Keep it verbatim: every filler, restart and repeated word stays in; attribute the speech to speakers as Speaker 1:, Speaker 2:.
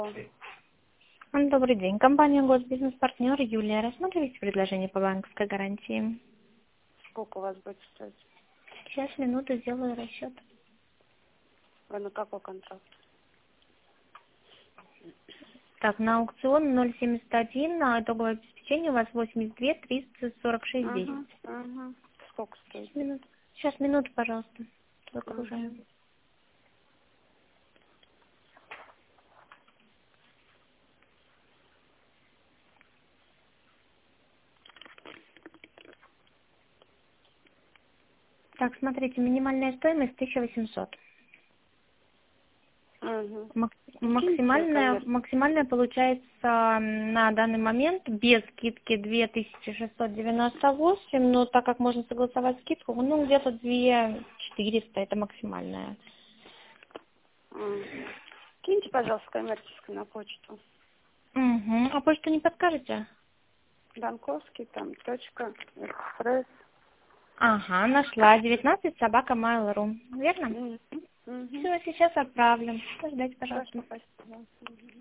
Speaker 1: Добрый день. Компания Госбизнес-партнер Юлия. Рассматриваете предложение по банковской гарантии?
Speaker 2: Сколько у вас будет стоить?
Speaker 1: Сейчас, минуту, сделаю расчет.
Speaker 2: Вы на какой контракт?
Speaker 1: Так, на аукцион ноль семьдесят один, а итоговое обеспечение у вас восемьдесят два триста сорок шесть десять.
Speaker 2: Угу, угу. Сколько стоит?
Speaker 1: Минут. Сейчас, минуту, пожалуйста.
Speaker 2: Угу.
Speaker 1: Загружаем. Так, смотрите, минимальная стоимость тысяча восемьсот.
Speaker 2: Угу.
Speaker 1: Мак-
Speaker 2: Киньте,
Speaker 1: Максимальная,
Speaker 2: конечно.
Speaker 1: максимальная получается м, на данный момент без скидки две тысячи шестьсот девяносто восемь, но так как можно согласовать скидку, ну где-то две тысячи четыреста, это максимальная.
Speaker 2: Угу. Киньте, пожалуйста, коммерческую на почту.
Speaker 1: Угу. А почту не подскажете?
Speaker 2: Банковский, там, точка, экспресс.
Speaker 1: Ага, нашла. девятнадцать собака mail.ru. Верно?
Speaker 2: Угу. Угу.
Speaker 1: Все, сейчас отправлю. Ждать,
Speaker 2: Хорошо,
Speaker 1: пожалуйста.
Speaker 2: спасибо. Мгм.